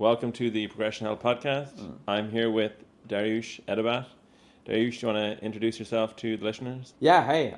Welcome to the Progression Health Podcast. I'm here with Dariush Edabat. Dariush, do you want to introduce yourself to the listeners? Yeah, hey.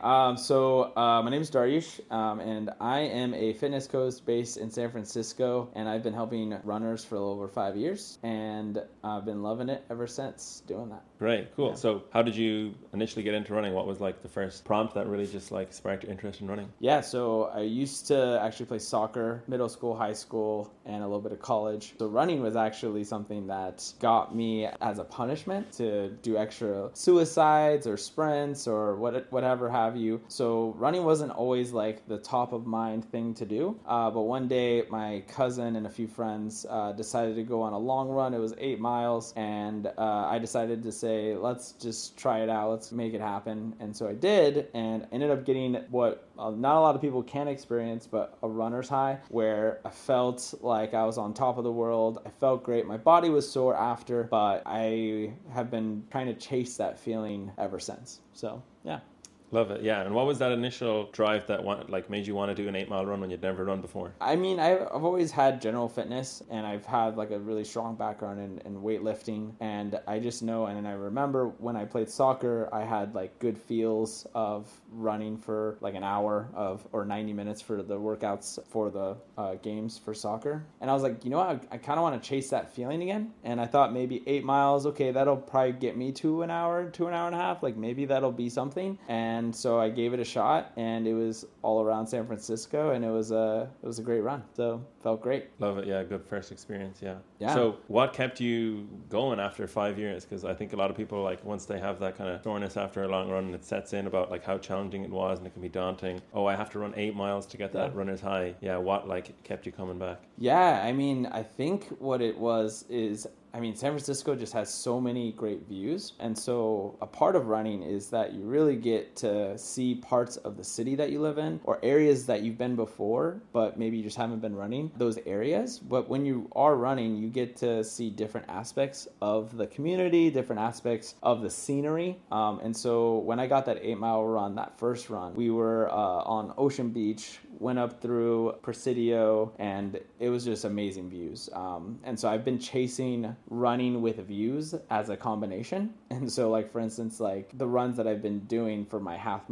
My name is Dariush, and I am a fitness coach based in San Francisco, and I've been helping runners for a little over 5 years, and I've been loving it ever since doing that. Great, cool. Yeah. So how did you initially get into running? What was like the first prompt that really just like sparked your interest in running? Yeah, so I used to actually play soccer, middle school, high school, and a little bit of college. So running was actually something that got me as a punishment to do extra suicides or sprints or whatever have you. So running wasn't always like the top of mind thing to do. But one day my cousin and a few friends decided to go on a long run. It was 8 miles, and I decided to say, let's just try it out. Let's make it happen. And so I did, and ended up getting what not a lot of people can experience, but a runner's high, where I felt like I was on top of the world. I felt great. My body was sore after, but I have been trying to chase that feeling ever since. So, yeah. Love it, yeah. And what was that initial drive that made you want to do an 8-mile run when you'd never run before? I mean, I've always had general fitness, and I've had like a really strong background in weightlifting, and I just know, and I remember when I played soccer, I had like good feels of running for like an hour or 90 minutes for the workouts for the games for soccer. And I was like, you know what, I kind of want to chase that feeling again. And I thought maybe 8 miles, okay, that'll probably get me to an hour and a half, like maybe that'll be something. And so I gave it a shot, and it was all around San Francisco, and it was a great run. So felt great. Love it, yeah. Good first experience, yeah. Yeah. So what kept you going after 5 years? Because I think a lot of people, like, once they have that kind of soreness after a long run, it sets in about like how challenging it was, and it can be daunting. Oh, I have to run 8 miles to get that runner's high. Yeah, what like kept you coming back? Yeah, I mean, I think what it was is, San Francisco just has so many great views. And so a part of running is that you really get to see parts of the city that you live in, or areas that you've been before, but maybe you just haven't been running those areas. But when you are running, you get to see different aspects of the community, different aspects of the scenery. And so when I got that 8-mile run, that first run, we were on Ocean Beach, went up through Presidio, and it was just amazing views. And so I've been chasing running with views as a combination. And so, like, for instance, like the runs that I've been doing for my half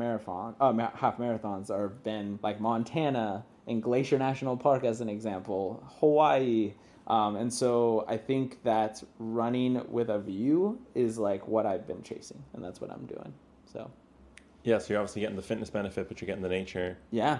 marathons are been like Montana and Glacier National Park as an example, Hawaii. And so I think that running with a view is like what I've been chasing, and that's what I'm doing. So. Yeah, so you're obviously getting the fitness benefit, but you're getting the nature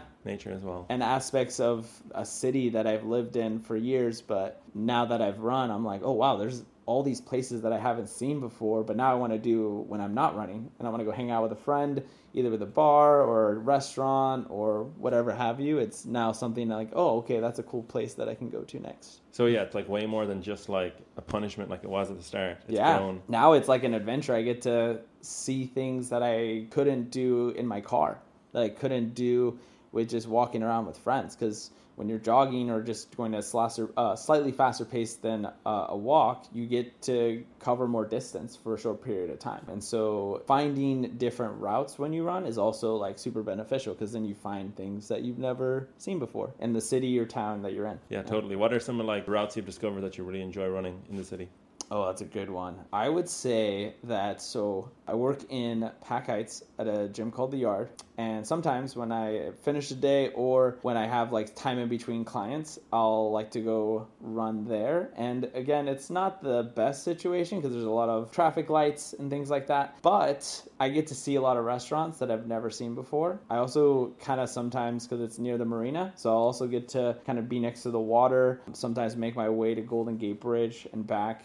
as well. And aspects of a city that I've lived in for years, but now that I've run, I'm like, oh, wow, there's all these places that I haven't seen before, but now I want to do when I'm not running, and I want to go hang out with a friend, either with a bar or a restaurant or whatever have you. It's now something like, oh, okay, that's a cool place that I can go to next. So yeah, it's like way more than just like a punishment like it was at the start. It's grown. Now it's like an adventure. I get to see things that I couldn't do in my car, that I couldn't do with just walking around with friends. Because when you're jogging or just going at a slightly faster pace than a walk, you get to cover more distance for a short period of time. And so finding different routes when you run is also like super beneficial, because then you find things that you've never seen before in the city or town that you're in. Yeah, totally. What are some of like routes you've discovered that you really enjoy running in the city? Oh, that's a good one. I would say that, so I work in Pack Heights at a gym called The Yard. And sometimes when I finish the day or when I have like time in between clients, I'll like to go run there. And again, it's not the best situation because there's a lot of traffic lights and things like that. But I get to see a lot of restaurants that I've never seen before. I also kind of sometimes, because it's near the marina, so I'll also get to kind of be next to the water, sometimes make my way to Golden Gate Bridge and back.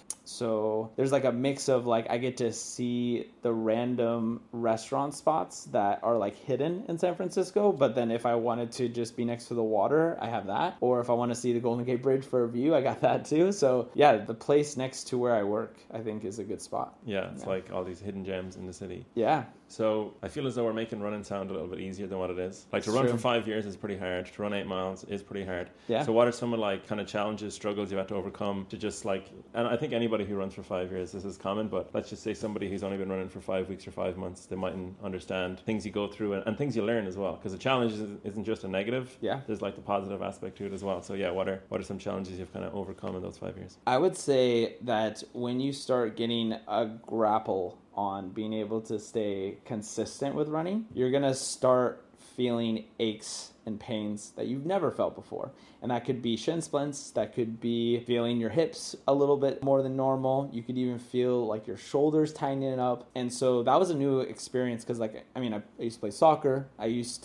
So there's like a mix of like, I get to see the random restaurant spots that are like hidden in San Francisco, but then if I wanted to just be next to the water, I have that. Or if I want to see the Golden Gate Bridge for a view, I got that too. So yeah, the place next to where I work, I think, is a good spot. Yeah, it's like all these hidden gems in the city. Yeah. So I feel as though we're making running sound a little bit easier than what it is. Like to run True. for 5 years is pretty hard. To run 8 miles is pretty hard. Yeah. So what are some of like kind of challenges, struggles you had to overcome to just like, and I think anybody who runs for 5 years, this is common, but let's just say somebody who's only been running for 5 weeks or 5 months, they mightn't understand things you go through and things you learn as well. Because the challenge isn't just a negative. Yeah. There's like the positive aspect to it as well. So yeah, what are some challenges you've kind of overcome in those 5 years? I would say that when you start getting a grapple on being able to stay consistent with running, you're going to start feeling aches and pains that you've never felt before. And that could be shin splints, that could be feeling your hips a little bit more than normal. You could even feel like your shoulders tightening up. And so that was a new experience because I used to play soccer. I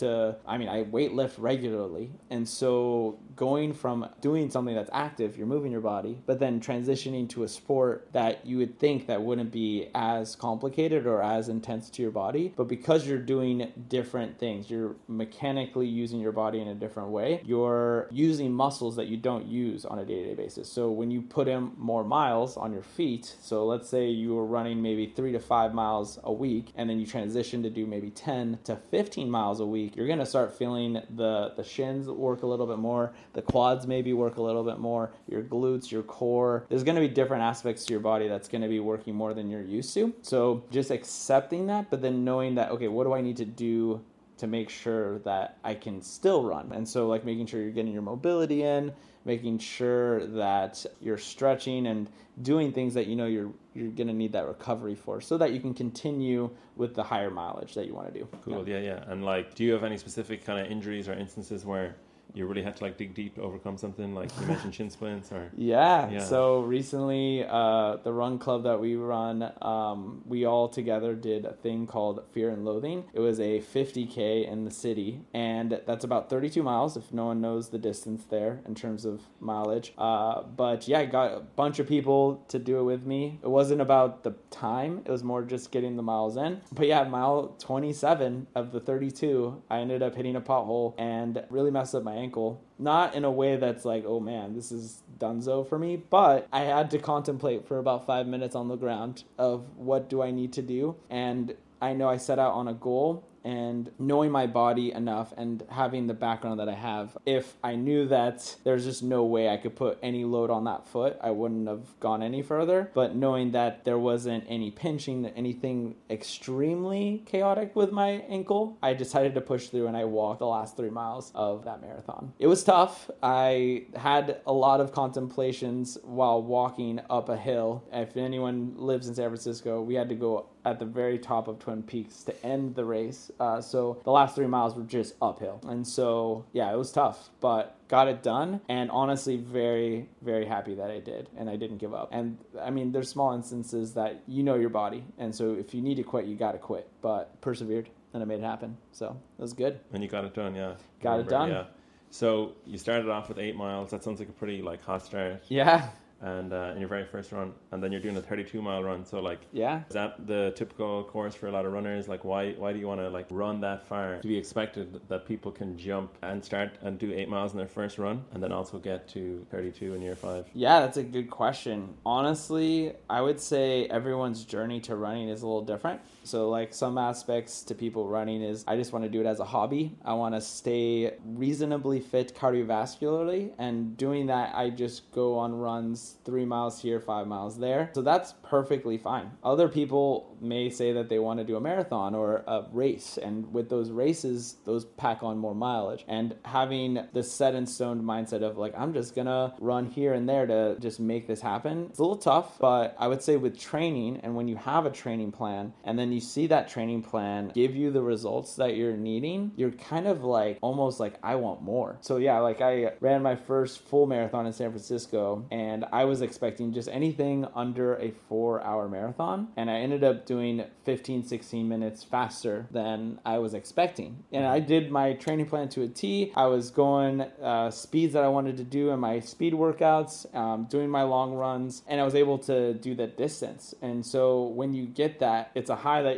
weightlift regularly. And so going from doing something that's active, you're moving your body, but then transitioning to a sport that you would think that wouldn't be as complicated or as intense to your body. But because you're doing different things, you're mechanically using your body in a different way, you're using muscles that you don't use on a day-to-day basis. So when you put in more miles on your feet, so let's say you were running maybe 3 to 5 miles a week, and then you transition to do maybe 10 to 15 miles a week, you're going to start feeling the shins work a little bit more, the quads maybe work a little bit more, your glutes, your core. There's going to be different aspects to your body that's going to be working more than you're used to. So just accepting that, but then knowing that, okay, what do I need to do to make sure that I can still run? And so like making sure you're getting your mobility in, making sure that you're stretching and doing things that you know you're going to need that recovery for so that you can continue with the higher mileage that you want to do. Cool. Yeah. And like, do you have any specific kind of injuries or instances where you really had to like dig deep to overcome something? Like you mentioned shin splints or... Yeah. So recently, the run club that we run, we all together did a thing called Fear and Loathing. It was a 50K in the city, and that's about 32 miles if no one knows the distance there in terms of mileage. But yeah, I got a bunch of people to do it with me. It wasn't about the time. It was more just getting the miles in. But yeah, mile 27 of the 32, I ended up hitting a pothole and really messed up my ankle. Not in a way that's like, oh man, this is donezo for me, but I had to contemplate for about 5 minutes on the ground of what do I need to do. And I know I set out on a goal, and knowing my body enough and having the background that I have, if I knew that there's just no way I could put any load on that foot, I wouldn't have gone any further. But knowing that there wasn't any pinching, anything extremely chaotic with my ankle, I decided to push through and I walked the last 3 miles of that marathon. It was tough. I had a lot of contemplations while walking up a hill. If anyone lives in San Francisco, we had to go at the very top of Twin Peaks to end the race. So the last 3 miles were just uphill. And so, yeah, it was tough, but got it done. And honestly, very, very happy that I did. And I didn't give up. And I mean, there's small instances that you know your body. And so if you need to quit, you got to quit. But persevered and I made it happen. So it was good. And you got it done, yeah. Got it done. Yeah. So you started off with 8 miles. That sounds like a pretty like hot start. Yeah. And in your very first run, and then you're doing a 32-mile run. So like, yeah, is that the typical course for a lot of runners? Like, why do you want to like run that far? To be expected that people can jump and start and do 8 miles in their first run, and then also get to 32 in year 5? Yeah, that's a good question. Honestly, I would say everyone's journey to running is a little different. So like some aspects to people running is I just want to do it as a hobby. I want to stay reasonably fit cardiovascularly, and doing that I just go on runs 3 miles here, 5 miles there. So that's perfectly fine. Other people may say that they want to do a marathon or a race, and with those races, those pack on more mileage. And having the set in stone mindset of like, I'm just gonna run here and there to just make this happen, it's a little tough. But I would say with training, and when you have a training plan and then you see that training plan give you the results that you're needing, you're kind of like almost like, I want more. So yeah, like I ran my first full marathon in San Francisco, and I was expecting just anything under a 4-hour marathon, and I ended up doing 15-16 minutes faster than I was expecting. And I did my training plan to a T. I was going speeds that I wanted to do in my speed workouts, doing my long runs, and I was able to do that distance. And so when you get that, it's a high that you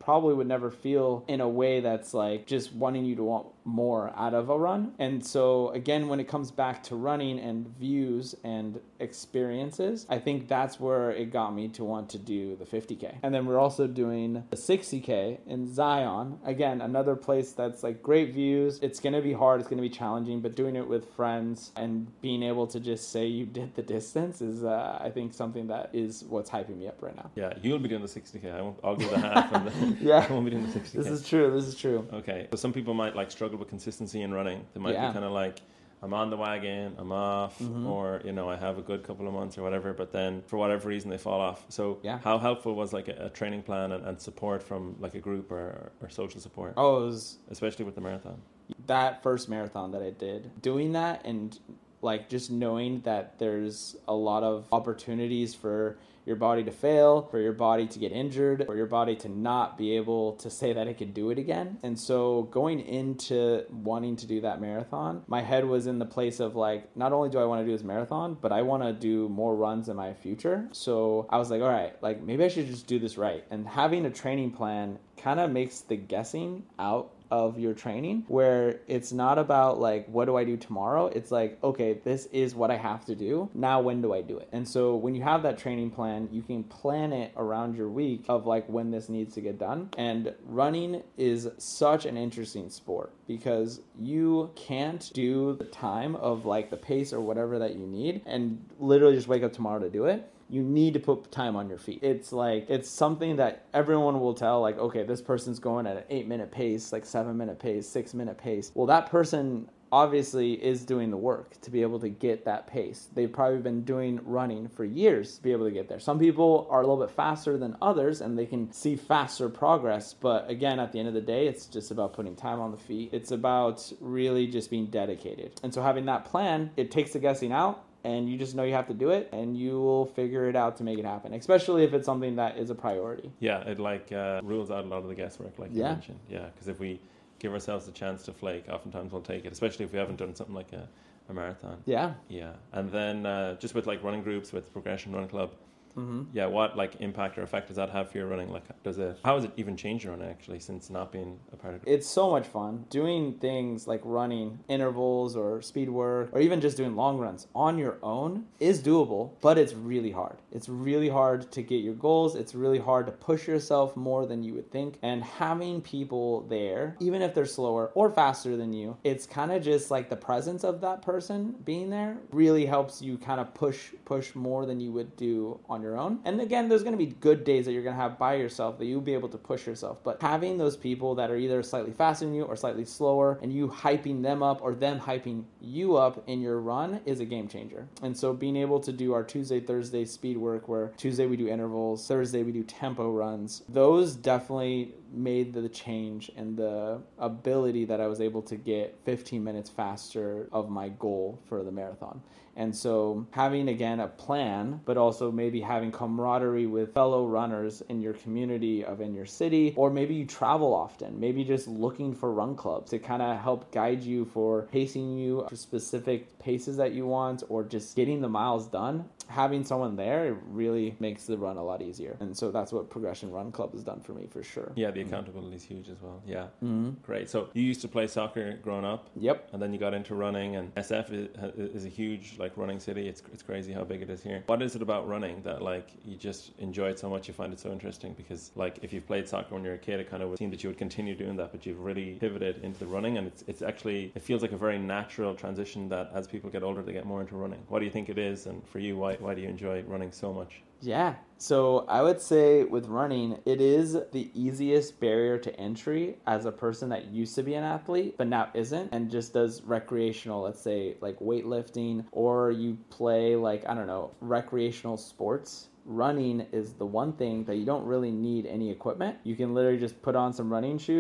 probably would never feel in a way that's like just wanting you to want more out of a run. And so again, when it comes back to running and views and experiences, I think that's where it got me to want to do the 50K. And then we're also doing the 60K in Zion. Again, another place that's like great views. It's going to be hard. It's going to be challenging, but doing it with friends and being able to just say you did the distance is, I think, something that is what's hyping me up right now. Yeah, you'll be doing the 60K. I'll do the half. And yeah. I won't be doing the 60K. This is true. Okay. So some people might like struggle with consistency in running. They might be kind of like, I'm on the wagon, I'm off, or, you know, I have a good couple of months or whatever, but then for whatever reason they fall off. So how helpful was like a training plan and support from like a group or social support? Oh, it was... Especially with the marathon. That first marathon that I did, doing that and like just knowing that there's a lot of opportunities for your body to fail, for your body to get injured, for your body to not be able to say that it can do it again. And so going into wanting to do that marathon, my head was in the place of like, not only do I want to do this marathon, but I want to do more runs in my future. So I was like, all right, like maybe I should just do this right. And having a training plan kind of makes the guessing out of your training, where it's not about like, what do I do tomorrow? It's like, okay, this is what I have to do. Now, when do I do it? And so when you have that training plan, you can plan it around your week of like when this needs to get done. And running is such an interesting sport because you can't do the time of like the pace or whatever that you need and literally just wake up tomorrow to do it. You need to put time on your feet. It's like, it's something that everyone will tell, like, okay, this person's going at an 8-minute pace, like 7-minute pace, 6-minute pace. Well, that person obviously is doing the work to be able to get that pace. They've probably been doing running for years to be able to get there. Some people are a little bit faster than others and they can see faster progress. But again, at the end of the day, it's just about putting time on the feet. It's about really just being dedicated. And so having that plan, it takes the guessing out. And you just know you have to do it, and you will figure it out to make it happen, especially if it's something that is a priority. Yeah, it like rules out a lot of the guesswork, like you mentioned. Yeah, because if we give ourselves a chance to flake, oftentimes we'll take it, especially if we haven't done something like a marathon. Yeah. Yeah. And then just with like running groups, with Progression Run Club, yeah, what like impact or effect does that have for your running? Like, how has it even changed your running actually since not being a part of it? It's so much fun doing things like running intervals or speed work or even just doing long runs on your own is doable, but it's really hard. It's really hard to get your goals. It's really hard to push yourself more than you would think. And having people there, even if they're slower or faster than you, it's kind of just like the presence of that person being there really helps you kind of push more than you would do on your own. And again, there's going to be good days that you're going to have by yourself that you'll be able to push yourself. But having those people that are either slightly faster than you or slightly slower and you hyping them up or them hyping you up in your run is a game changer. And so being able to do our Tuesday, Thursday speed work, where Tuesday we do intervals, Thursday we do tempo runs, those definitely made the change and the ability that I was able to get 15 minutes faster of my goal for the marathon. And so having, again, a plan, but also maybe having camaraderie with fellow runners in your community in your city, or maybe you travel often, maybe just looking for run clubs to kind of help guide you for pacing you for specific paces that you want, or just getting the miles done. Having someone there, it really makes the run a lot easier. And so that's what Progression Run Club has done for me, for sure. Yeah, the accountability is huge as well. Yeah. Great. So you used to play soccer growing up. Yep. And then you got into running, and SF is a huge like running city. It's crazy how big it is here. What is it about running that like you just enjoy it so much, you find it so interesting? Because like if you've played soccer when you're a kid, it kind of would seem that you would continue doing that, but you've really pivoted into the running, and it's actually, it feels like a very natural transition that as people get older, they get more into running. What do you think it is? And for you, why do you enjoy running so much? Yeah. So I would say with running, it is the easiest barrier to entry as a person that used to be an athlete, but now isn't, and just does recreational, let's say like weightlifting, or you play like, I don't know, recreational sports. Running is the one thing that you don't really need any equipment. You can literally just put on some running shoes,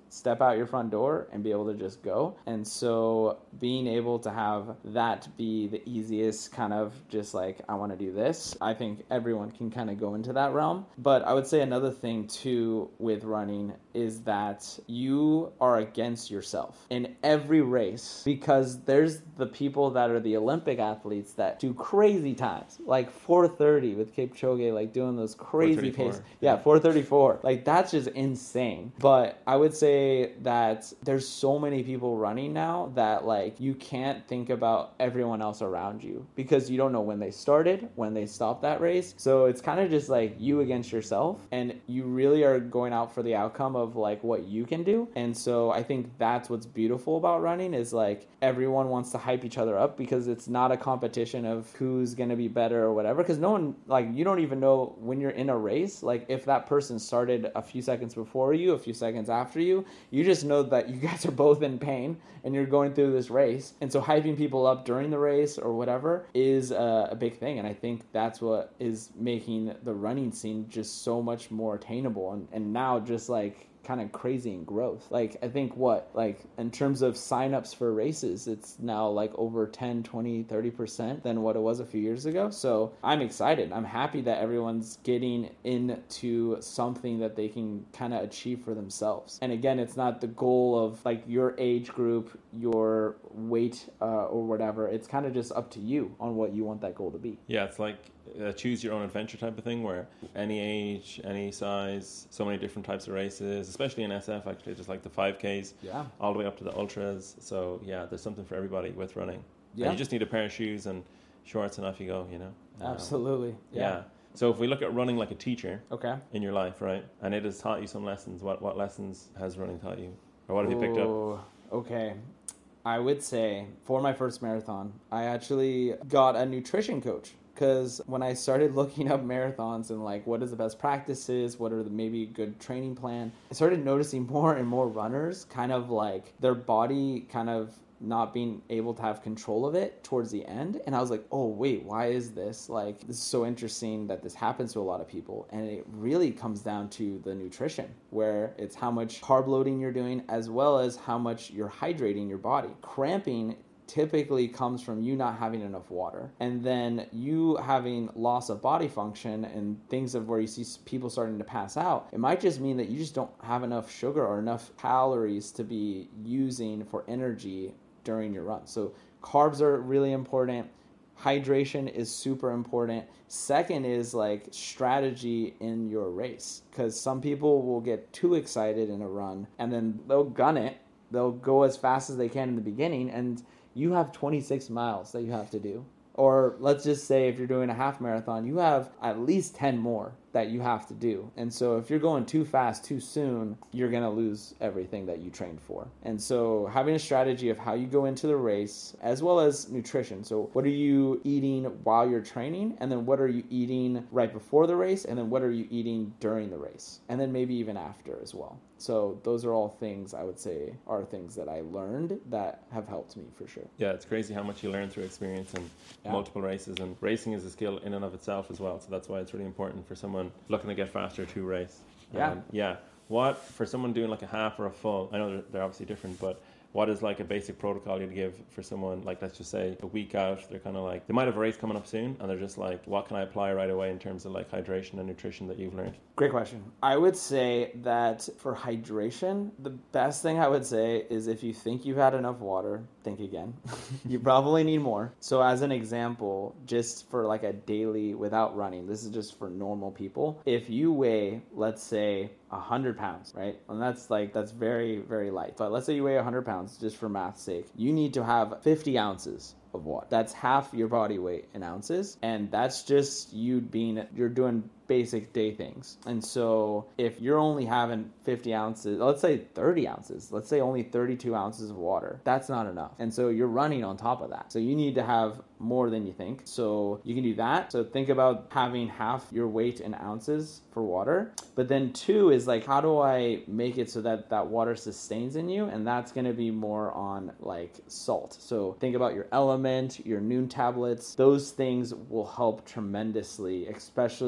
step out your front door and be able to just go. And so being able to have that be the easiest kind of just like, I want to do this, I think everyone can kind of go into that realm. But I would say another thing too with running is that you are against yourself in every race, because there's the people that are the Olympic athletes that do crazy times, like 4:30 with Kipchoge, like doing those crazy paces. Yeah, 4:34. Like that's just insane. But I would say that there's so many people running now that like you can't think about everyone else around you, because you don't know when they started, when they stopped that race. So it's kind of just like you against yourself, and you really are going out for the outcome of like what you can do. And so I think that's what's beautiful about running, is like everyone wants to hype each other up, because it's not a competition of who's going to be better or whatever, because no one, like, you don't even know when you're in a race, like if that person started a few seconds before you, a few seconds after you, you just know that you guys are both in pain and you're going through this race. And so hyping people up during the race or whatever is a big thing. And I think that's what is making the running scene just so much more attainable, and now just like kind of crazy in growth. Like I think like in terms of signups for races, it's now like over 10, 20, 30% than what it was a few years ago. So I'm excited. I'm happy that everyone's getting into something that they can kind of achieve for themselves. And again, it's not the goal of like your age group, your weight or whatever. It's kind of just up to you on what you want that goal to be. Yeah, it's like choose your own adventure type of thing, where any age, any size, so many different types of races, especially in SF, actually, just like the 5Ks, all the way up to the ultras. So yeah, there's something for everybody with running. Yeah. And you just need a pair of shoes and shorts and off you go, you know? Absolutely. Yeah. So if we look at running like a teacher in your life, right, and it has taught you some lessons, what lessons has running taught you? Or what have you picked up? Okay. I would say for my first marathon, I actually got a nutrition coach. Because when I started looking up marathons and like what is the best practices, what are the maybe good training plan, I started noticing more and more runners kind of like their body kind of not being able to have control of it towards the end. And I was like, oh wait, why is this? Like, this is so interesting that this happens to a lot of people. And it really comes down to the nutrition, where it's how much carb loading you're doing as well as how much you're hydrating your body. Cramping typically comes from you not having enough water, and then you having loss of body function and things of where you see people starting to pass out. It might just mean that you just don't have enough sugar or enough calories to be using for energy during your run. So carbs are really important. Hydration is super important. Second is like strategy in your race, because some people will get too excited in a run and then they'll gun it. They'll go as fast as they can in the beginning, and you have 26 miles that you have to do. Or let's just say if you're doing a half marathon, you have at least 10 more that you have to do. And so if you're going too fast too soon, you're going to lose everything that you trained for. And so having a strategy of how you go into the race, as well as nutrition. So what are you eating while you're training? And then what are you eating right before the race? And then what are you eating during the race? And then maybe even after as well. So those are all things I would say are things that I learned that have helped me for sure. Yeah, it's crazy how much you learn through experience and multiple races. And racing is a skill in and of itself as well. So that's why it's really important for someone looking to get faster to race. What, for someone doing like a half or a full, I know they're obviously different, but what is like a basic protocol you'd give for someone, like let's just say a week out, they're kind of like, they might have a race coming up soon and they're just like, what can I apply right away in terms of like hydration and nutrition that you've learned? Great question. I would say that for hydration, the best thing I would say is if you think you've had enough water, think again. You probably need more. So as an example, just for like a daily without running, this is just for normal people. If you weigh, let's say 100 pounds, right? And that's very, very light. But let's say you weigh 100 pounds, just for math's sake. You need to have 50 ounces of water. That's half your body weight in ounces. And that's just you're doing basic day things. And so if you're only having 50 ounces, let's say 30 ounces, let's say only 32 ounces of water, that's not enough. And so you're running on top of that. So you need to have more than you think. So you can do that. So think about having half your weight in ounces for water. But then two is like, how do I make it so that that water sustains in you? And that's going to be more on like salt. So think about your Element, your Noon tablets. Those things will help tremendously, especially when you're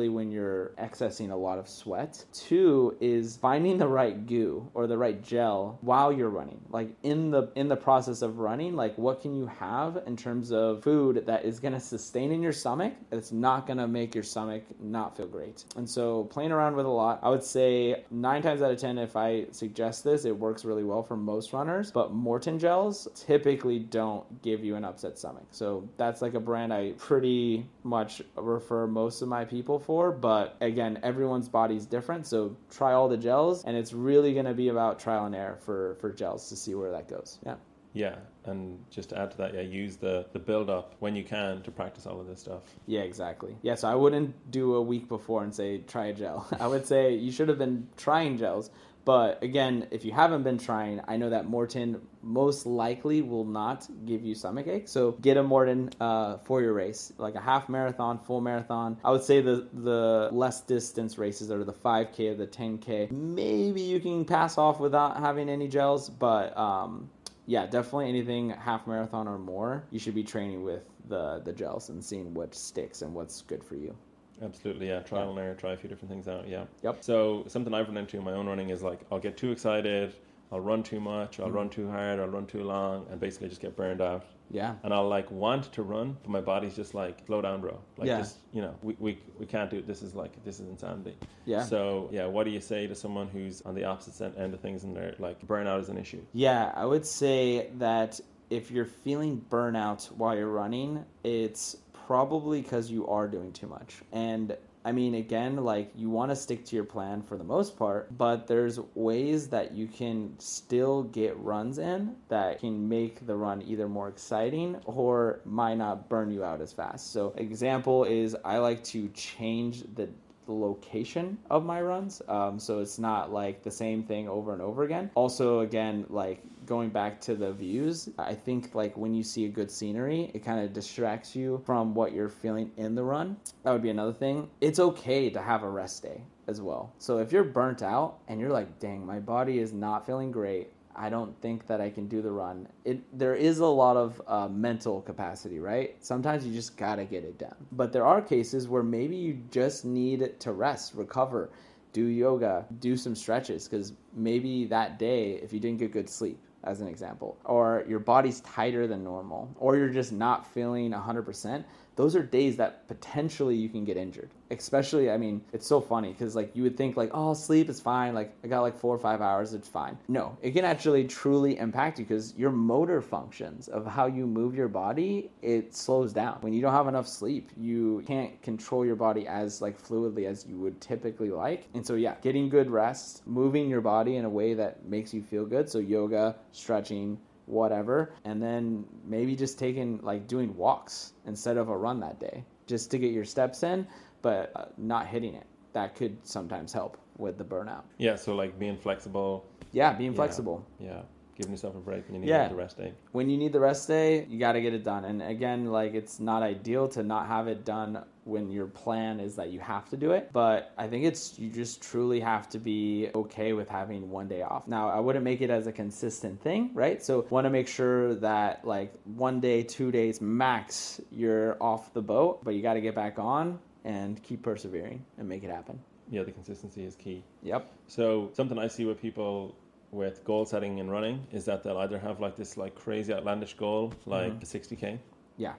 you're accessing a lot of sweat. 2 is finding the right goo or the right gel while you're running. Like in the process of running, like what can you have in terms of food that is going to sustain in your stomach? It's not going to make your stomach not feel great. And so playing around with a lot, I would say 9 times out of 10, if I suggest this, it works really well for most runners, but Maurten gels typically don't give you an upset stomach. So that's like a brand I pretty much refer most of my people for, but again, everyone's body's different, so try all the gels, and it's really going to be about trial and error for gels to see where that goes. Yeah, and just to add to that, use the build up when you can to practice all of this stuff. Yeah, exactly. Yeah, so I wouldn't do a week before and say try a gel. I would say you should have been trying gels. But again, if you haven't been trying, I know that Maurten most likely will not give you stomach ache. So get a Maurten for your race, like a half marathon, full marathon. I would say the less distance races are the 5K or the 10K. Maybe you can pass off without having any gels, but yeah, definitely anything half marathon or more, you should be training with the gels and seeing what sticks and what's good for you. Absolutely, yeah. Trial and error, try a few different things out, yeah. Yep. So something I've run into in my own running is like I'll get too excited, I'll run too much, I'll run too hard, I'll run too long, and basically just get burned out. Yeah. And I'll like want to run, but my body's just like, slow down, bro. Like just, we can't do it. This is insanity. Yeah. So yeah, what do you say to someone who's on the opposite end of things and they're like burnout is an issue? Yeah, I would say that if you're feeling burnout while you're running, it's probably because you are doing too much. And I mean, again, like you want to stick to your plan for the most part, but there's ways that you can still get runs in that can make the run either more exciting or might not burn you out as fast. So example is I like to change the location of my runs, so it's not like the same thing over and over again. Also, again, like going back to the views, I think like when you see a good scenery, it kind of distracts you from what you're feeling in the run. That would be another thing. It's okay to have a rest day as well. So if you're burnt out and you're like, dang, my body is not feeling great, I don't think that I can do the run. There is a lot of mental capacity, right? Sometimes you just gotta get it done. But there are cases where maybe you just need to rest, recover, do yoga, do some stretches, because maybe that day, if you didn't get good sleep, as an example, or your body's tighter than normal, or you're just not feeling 100%, those are days that potentially you can get injured. Especially, I mean, it's so funny because like you would think like, oh, sleep is fine. Like I got like 4 or 5 hours, it's fine. No, it can actually truly impact you because your motor functions of how you move your body, it slows down. When you don't have enough sleep, you can't control your body as like fluidly as you would typically like. And so yeah, getting good rest, moving your body in a way that makes you feel good. So yoga, stretching, whatever, and then maybe just doing walks instead of a run that day just to get your steps in, but not hitting it. That could sometimes help with the burnout. Yeah, so like being flexible. Yeah, being flexible. Yeah, giving yourself a break when you need the rest day. When you need the rest day, you got to get it done. And again, like it's not ideal to not have it done when your plan is that you have to do it. But I think you just truly have to be okay with having one day off. Now, I wouldn't make it as a consistent thing, right? So want to make sure that like 1 day, 2 days max, you're off the boat, but you got to get back on and keep persevering and make it happen. Yeah, the consistency is key. Yep. So something I see with people with goal setting and running is that they'll either have like this like crazy outlandish goal, like a 60K. Yeah.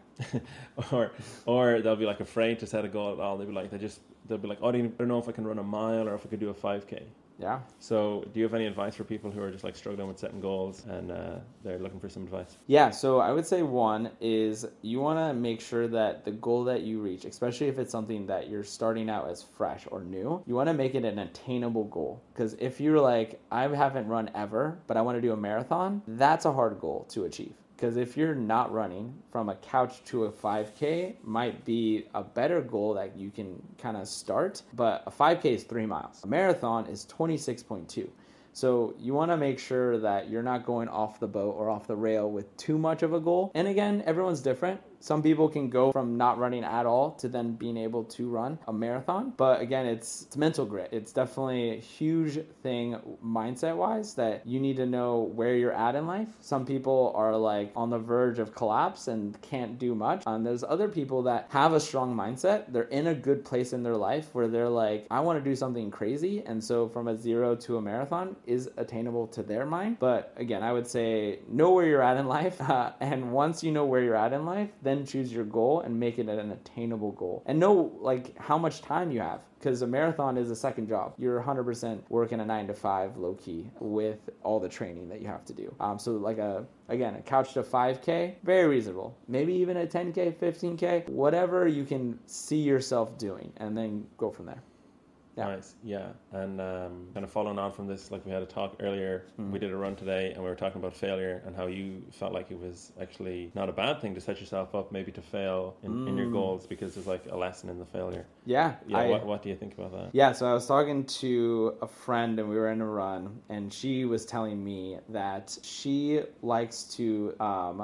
or they'll be like afraid to set a goal at all. They'll be like, oh, I don't know if I can run a mile or if I could do a 5K. Yeah. So do you have any advice for people who are just like struggling with setting goals and they're looking for some advice? Yeah, so I would say one is you want to make sure that the goal that you reach, especially if it's something that you're starting out as fresh or new, you want to make it an attainable goal. Because if you're like, I haven't run ever, but I want to do a marathon, that's a hard goal to achieve. Because if you're not running, from a couch to a 5K might be a better goal that you can kind of start. But a 5K is 3 miles. A marathon is 26.2. So you want to make sure that you're not going off the boat or off the rail with too much of a goal. And again, everyone's different. Some people can go from not running at all to then being able to run a marathon. But again, it's mental grit. It's definitely a huge thing mindset wise that you need to know where you're at in life. Some people are like on the verge of collapse and can't do much. There's other people that have a strong mindset. They're in a good place in their life where they're like, I want to do something crazy. And so from a 0 to a marathon is attainable to their mind. But again, I would say know where you're at in life. And once you know where you're at in life, then choose your goal and make it an attainable goal. And know like how much time you have. Because a marathon is a second job. You're 100% working a 9 to 5 low key with all the training that you have to do. So like a couch to 5K, very reasonable. Maybe even a 10K, 15K, whatever you can see yourself doing, and then go from there. Yeah. Nice, yeah. And kind of following on from this, like we had a talk earlier, we did a run today and we were talking about failure and how you felt like it was actually not a bad thing to set yourself up maybe to fail in your goals because there's like a lesson in the failure. Yeah. What do you think about that? Yeah, so I was talking to a friend and we were in a run and she was telling me that she likes to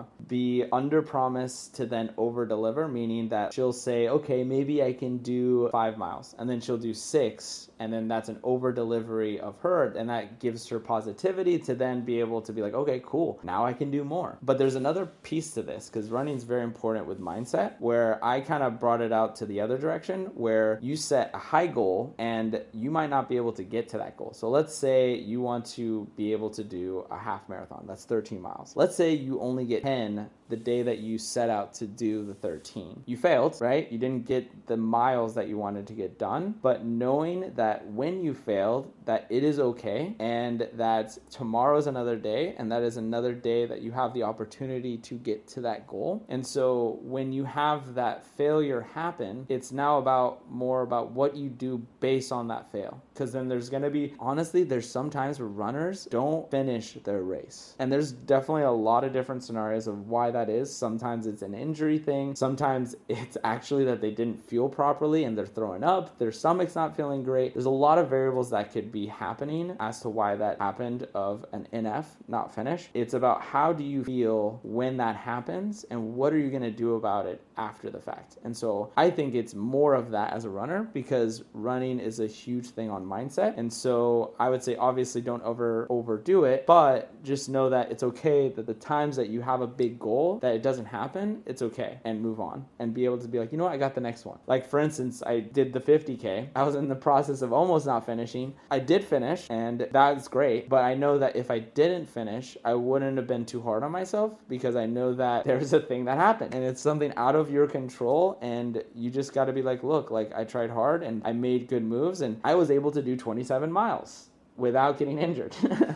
be under promise to then over deliver, meaning that she'll say, okay, maybe I can do 5 miles, and then she'll do 6, and then that's an over delivery of her, and that gives her positivity to then be able to be like, okay, cool, now I can do more. But there's another piece to this, because running is very important with mindset, where I kind of brought it out to the other direction, where you set a high goal and you might not be able to get to that goal. So let's say you want to be able to do a half marathon, that's 13 miles. Let's say you only get 10 the day that you set out to do the 13. You failed, right? You didn't get the miles that you wanted to get done, but knowing that when you failed, that it is okay, and that tomorrow's another day, and that is another day that you have the opportunity to get to that goal. And so when you have that failure happen, it's now more about what you do based on that fail. Because then there's going to be, honestly, there's some times where runners don't finish their race. And there's definitely a lot of different scenarios of why that is. Sometimes it's an injury thing. Sometimes it's actually that they didn't fuel properly and they're throwing up. Their stomach's not feeling great. There's a lot of variables that could be happening as to why that happened of an NF not finish. It's about how do you feel when that happens and what are you going to do about it after the fact. And so I think it's more of that as a runner, because running is a huge thing on mindset. And so I would say obviously don't overdo it, but just know that it's okay that the times that you have a big goal that it doesn't happen, it's okay, and move on and be able to be like, you know what, I got the next one. Like for instance, I did the 50K. I was in the process of almost not finishing. I did finish and that's great, but I know that if I didn't finish, I wouldn't have been too hard on myself, because I know that there's a thing that happened and it's something out of your control, and you just got to be like, look, like I tried hard and I made good moves and I was able to do 27 miles without getting injured.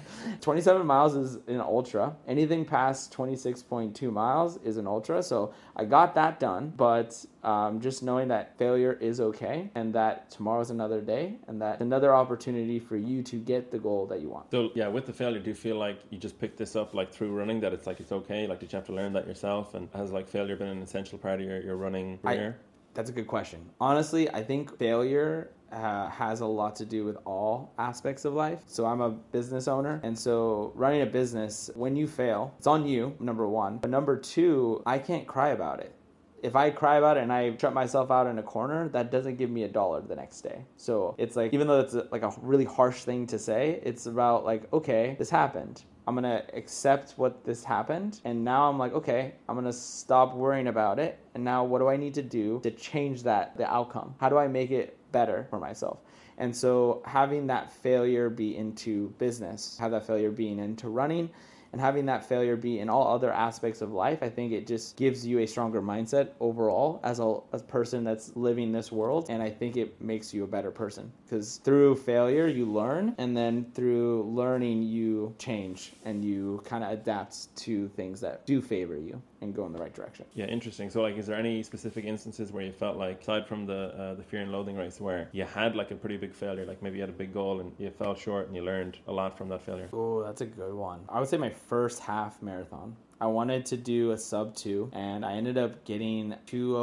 27 miles is an ultra. Anything past 26.2 miles is an ultra. So I got that done, but just knowing that failure is okay, and that tomorrow's another day, and that another opportunity for you to get the goal that you want. So yeah, with the failure, do you feel like you just picked this up like through running, that it's like it's okay? Like did you have to learn that yourself? And has like failure been an essential part of your running career? That's a good question. Honestly, I think failure has a lot to do with all aspects of life. So I'm a business owner, and so running a business, when you fail, it's on you, number one. But number two, I can't cry about it. If I cry about it and I shut myself out in a corner, that doesn't give me $1 the next day. So it's like, even though it's like a really harsh thing to say, it's about like, okay, this happened. I'm going to accept what this happened. And now I'm like, okay, I'm going to stop worrying about it. And now what do I need to do to change the outcome? How do I make it better for myself? And so having that failure be into business, have that failure being into running, and having that failure be in all other aspects of life, I think it just gives you a stronger mindset overall as a person that's living this world. And I think it makes you a better person, because through failure you learn, and then through learning you change and you kind of adapt to things that do favor you and go in the right direction. Yeah, interesting. So like, is there any specific instances where you felt like, aside from the Fear and Loathing race, where you had like a pretty big failure, like maybe you had a big goal and you fell short and you learned a lot from that failure? Oh, that's a good one. I would say my first half marathon. I wanted to do a sub 2, and I ended up getting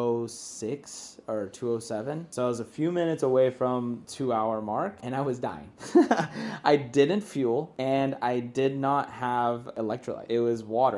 2:06 or 2:07. So I was a few minutes away from 2-hour mark, and I was dying. I didn't fuel, and I did not have electrolyte. It was water.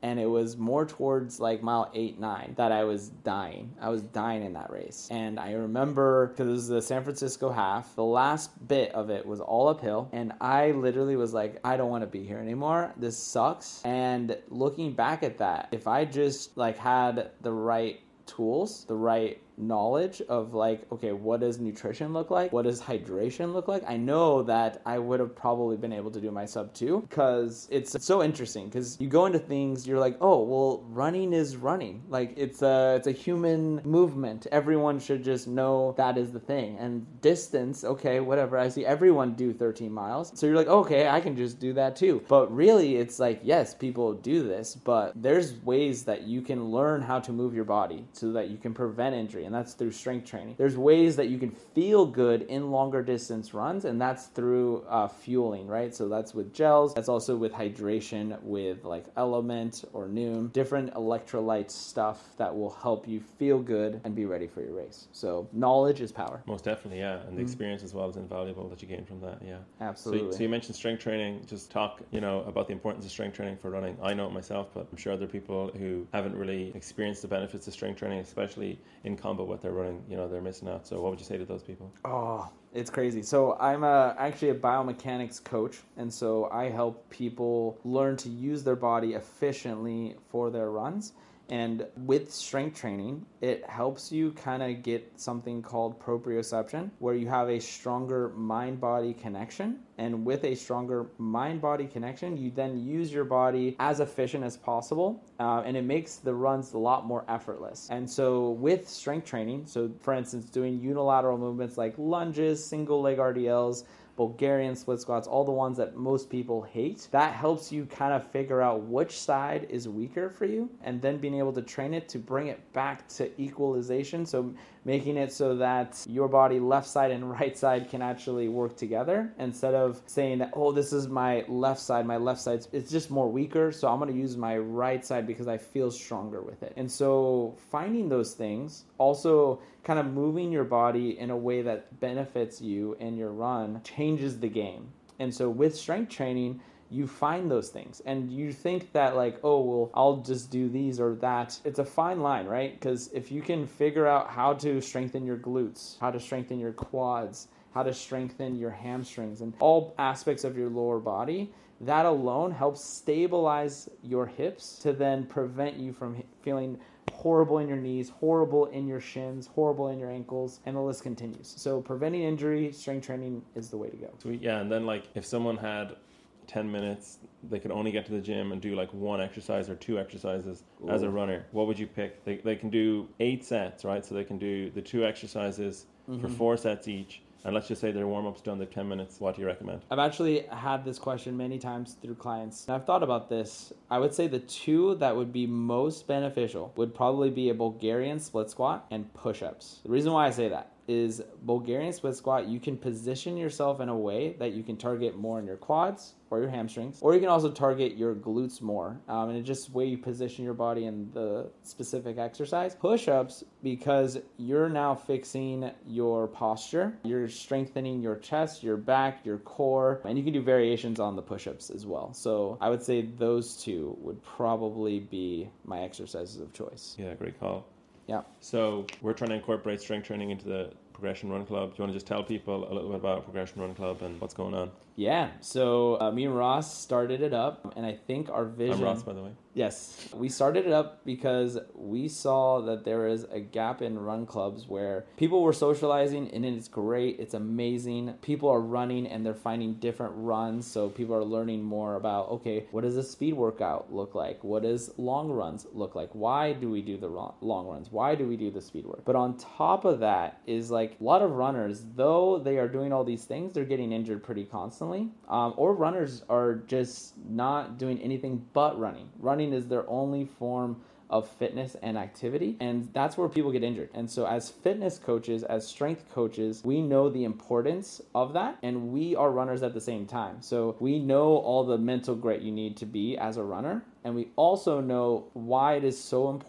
And it was more towards like mile 8, 9 that I was dying. I was dying in that race. And I remember, because it was the San Francisco half, the last bit of it was all uphill. And I literally was like, I don't want to be here anymore. This sucks. And looking back at that, if I just like had the right tools, the right knowledge of like, okay, what does nutrition look like? What does hydration look like? I know that I would have probably been able to do my sub 2, because it's so interesting, because you go into things, you're like, oh, well, running is running. Like it's a human movement. Everyone should just know that is the thing. And distance, okay, whatever. I see everyone do 13 miles. So you're like, okay, I can just do that too. But really it's like, yes, people do this, but there's ways that you can learn how to move your body so that you can prevent injury. And that's through strength training. There's ways that you can feel good in longer distance runs, and that's through fueling, right? So that's with gels. That's also with hydration, with like Element or Noom, different electrolyte stuff that will help you feel good and be ready for your race. So knowledge is power. Most definitely, yeah. And the experience as well is invaluable that you gain from that, yeah. Absolutely. So you mentioned strength training. Just talk, about the importance of strength training for running. I know it myself, but I'm sure other people who haven't really experienced the benefits of strength training, especially in combo with their running, they're missing out. So what would you say to those people? Oh, it's crazy. So I'm actually a biomechanics coach, and so I help people learn to use their body efficiently for their runs. And with strength training, it helps you kind of get something called proprioception, where you have a stronger mind-body connection. And with a stronger mind-body connection, you then use your body as efficient as possible, and it makes the runs a lot more effortless. And so with strength training, so for instance, doing unilateral movements like lunges, single leg RDLs, Bulgarian split squats, all the ones that most people hate, that helps you kind of figure out which side is weaker for you, and then being able to train it to bring it back to equalization. So making it so that your body, left side and right side, can actually work together, instead of saying that, oh, this is my left side, it's just more weaker, so I'm going to use my right side because I feel stronger with it. And so finding those things, also kind of moving your body in a way that benefits you in your run, changes the game. And so with strength training, you find those things and you think that like, oh, well, I'll just do these or that. It's a fine line, right? Because if you can figure out how to strengthen your glutes, how to strengthen your quads, how to strengthen your hamstrings and all aspects of your lower body, that alone helps stabilize your hips to then prevent you from feeling horrible in your knees, horrible in your shins, horrible in your ankles, and the list continues. So preventing injury, strength training is the way to go. Sweet. Yeah, and then like if someone had 10 minutes, they could only get to the gym and do like one exercise or two exercises as a runner, what would you pick? They can do 8 sets, right? So they can do the 2 exercises for 4 sets each. And let's just say their warm-up's done, they're 10 minutes. What do you recommend? I've actually had this question many times through clients. And I've thought about this. I would say the 2 that would be most beneficial would probably be a Bulgarian split squat and push-ups. The reason why I say that is Bulgarian split squat, you can position yourself in a way that you can target more in your quads or your hamstrings, or you can also target your glutes more. And it's just the way you position your body in the specific exercise. Push-ups, because you're now fixing your posture, you're strengthening your chest, your back, your core, and you can do variations on the push-ups as well. So I would say those 2 would probably be my exercises of choice. Yeah, great call. Yeah. So we're trying to incorporate strength training into the Progression Run Club. Do you want to just tell people a little bit about Progression Run Club and what's going on? Yeah. So me and Ross started it up, and I think our vision... I'm Ross, by the way. Yes. We started it up because we saw that there is a gap in run clubs where people were socializing, and it's great. It's amazing. People are running, and they're finding different runs, so people are learning more about, okay, what does a speed workout look like? What does long runs look like? Why do we do the long runs? Why do we do the speed work? But on top of that is like a lot of runners, though they are doing all these things, they're getting injured pretty constantly. Or runners are just not doing anything but running. Running is their only form of fitness and activity, and that's where people get injured. And so as fitness coaches, as strength coaches, we know the importance of that, and we are runners at the same time. So we know all the mental grit you need to be as a runner, and we also know why it is so important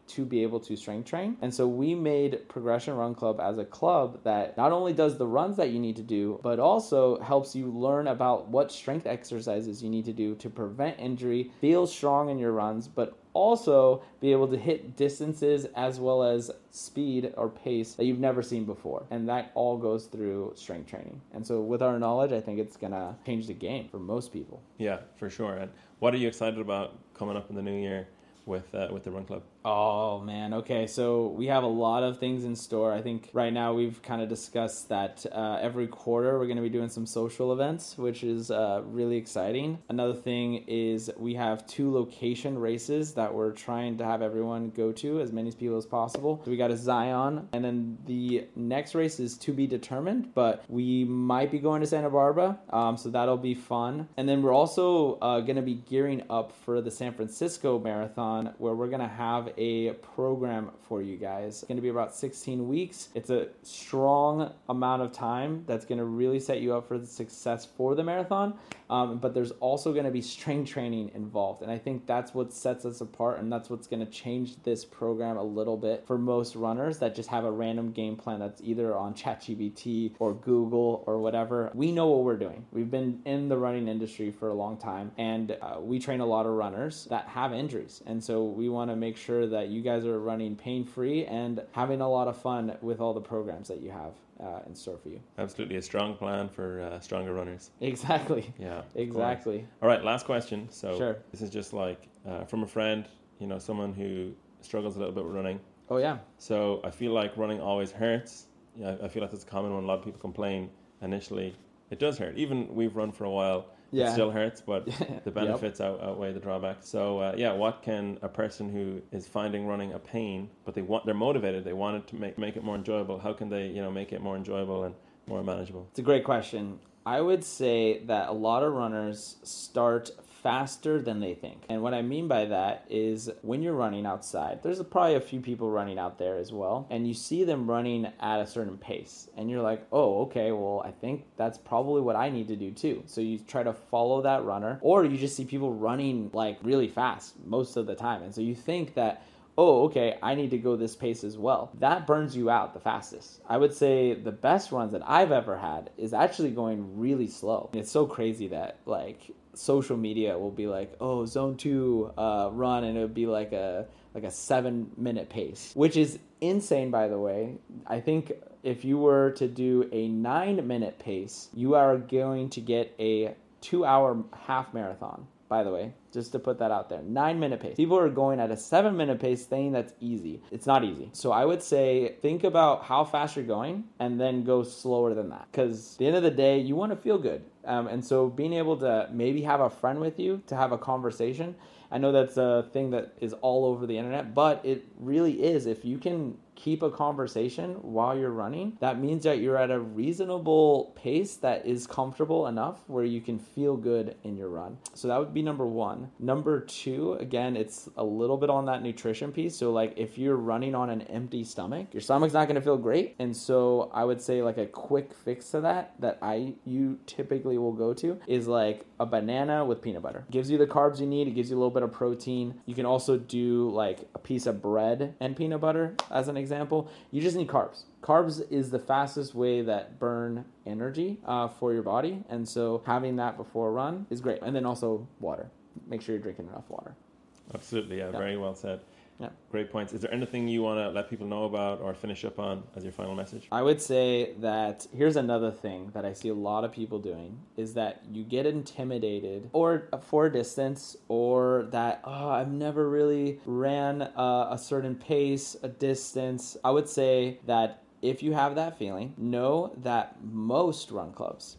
to be able to strength train. And so we made Progression Run Club as a club that not only does the runs that you need to do, but also helps you learn about what strength exercises you need to do to prevent injury, feel strong in your runs, but also be able to hit distances as well as speed or pace that you've never seen before. And that all goes through strength training. And so with our knowledge, I think it's going to change the game for most people. Yeah, for sure. And what are you excited about coming up in the new year with the Run Club? Oh, man. Okay, so we have a lot of things in store. I think right now we've kind of discussed that every quarter we're going to be doing some social events, which is really exciting. Another thing is we have 2 location races that we're trying to have everyone go to, as many people as possible. So we got a Zion, and then the next race is to be determined, but we might be going to Santa Barbara, so that'll be fun. And then we're also going to be gearing up for the San Francisco Marathon, where we're going to have a program for you guys. It's going to be about 16 weeks. It's a strong amount of time that's going to really set you up for the success for the marathon. But there's also going to be strength training involved. And I think that's what sets us apart, and that's what's going to change this program a little bit for most runners that just have a random game plan that's either on ChatGPT or Google or whatever. We know what we're doing. We've been in the running industry for a long time, and we train a lot of runners that have injuries. And so we want to make sure that you guys are running pain-free and having a lot of fun with all the programs that you have in store for you. Absolutely. A strong plan for stronger runners. Exactly. Yeah. Exactly. All right, last question. So sure. This is just like from a friend, someone who struggles a little bit with running. Oh, yeah. So I feel like running always hurts. Yeah, I feel like that's a common one. A lot of people complain initially. It does hurt. Even we've run for a while. Yeah. It still hurts, but the benefits outweigh the drawbacks. So, what can a person who is finding running a pain, but they're motivated, they want it to make it more enjoyable, how can they, make it more enjoyable and more manageable? It's a great question. I would say that a lot of runners start faster than they think. And what I mean by that is when you're running outside, there's probably a few people running out there as well, and you see them running at a certain pace, and you're like, oh, okay, well, I think that's probably what I need to do too. So you try to follow that runner, or you just see people running like really fast most of the time. And so you think that, oh, okay, I need to go this pace as well. That burns you out the fastest. I would say the best runs that I've ever had is actually going really slow. It's so crazy that like social media will be like, oh, zone 2 run, and it would be like a 7-minute pace, which is insane, by the way. I think if you were to do a 9-minute pace, you are going to get a 2-hour half marathon. By the way, just to put that out there, 9-minute pace. People are going at a 7-minute pace saying that's easy. It's not easy. So I would say think about how fast you're going and then go slower than that. Because at the end of the day, you want to feel good. And so being able to maybe have a friend with you to have a conversation, I know that's a thing that is all over the internet, but it really is. If you can keep a conversation while you're running, that means that you're at a reasonable pace that is comfortable enough where you can feel good in your run. So that would be number 1. Number 2, again, it's a little bit on that nutrition piece. So like if you're running on an empty stomach, your stomach's not going to feel great. And so I would say like a quick fix to that you typically will go to is like a banana with peanut butter. Gives you the carbs you need. It gives you a little bit of protein. You can also do like a piece of bread and peanut butter as an example. You just need carbs. Carbs is the fastest way that burn energy for your body. And so having that before a run is great. And then also water. Make sure you're drinking enough water. Absolutely. Yeah. Very well said. Yeah. Great points. Is there anything you want to let people know about or finish up on as your final message? I would say that here's another thing that I see a lot of people doing is that you get intimidated or for a distance, or that, I've never really ran a certain pace, a distance. I would say that if you have that feeling, know that most run clubs,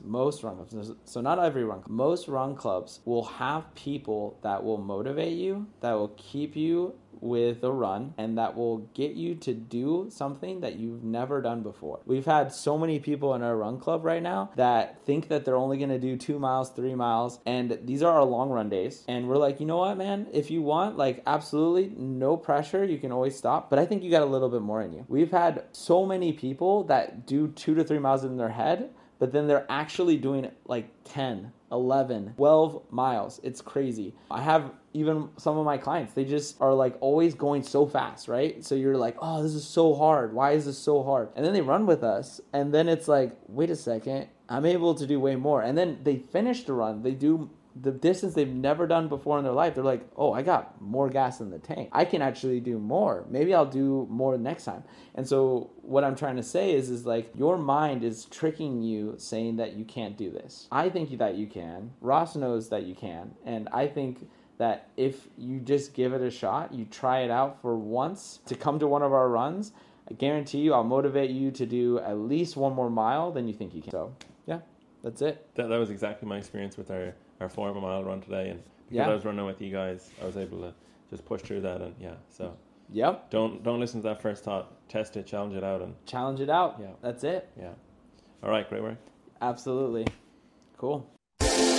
so not every run club, most run clubs will have people that will motivate you, that will keep you with a run, and that will get you to do something that you've never done before. We've had so many people in our run club right now that think that they're only going to do 2 miles, 3 miles, and these are our long run days. And we're like, you know what, man, if you want, like, absolutely no pressure, you can always stop, but I think you got a little bit more in you. We've had so many people that do 2 to 3 miles in their head, but then they're actually doing like 10, 11, 12 miles. It's crazy. I have even some of my clients, they just are like always going so fast, right? So you're like, oh, this is so hard. Why is this so hard? And then they run with us, and then it's like, wait a second, I'm able to do way more. And then they finish the run. They do the distance they've never done before in their life. They're like, oh, I got more gas in the tank. I can actually do more. Maybe I'll do more next time. And so what I'm trying to say is like your mind is tricking you saying that you can't do this. I think that you can. Ross knows that you can. And I think that if you just give it a shot, you try it out for once to come to one of our runs, I guarantee you I'll motivate you to do at least one more mile than you think you can. So, yeah, that's it. That was exactly my experience with our 4 mile run today. And because I was running with you guys, I was able to just push through that. And so yep. Don't listen to that first thought. Test it, challenge it out. Challenge it out. Yeah. That's it. Yeah. All right, great work. Absolutely. Cool.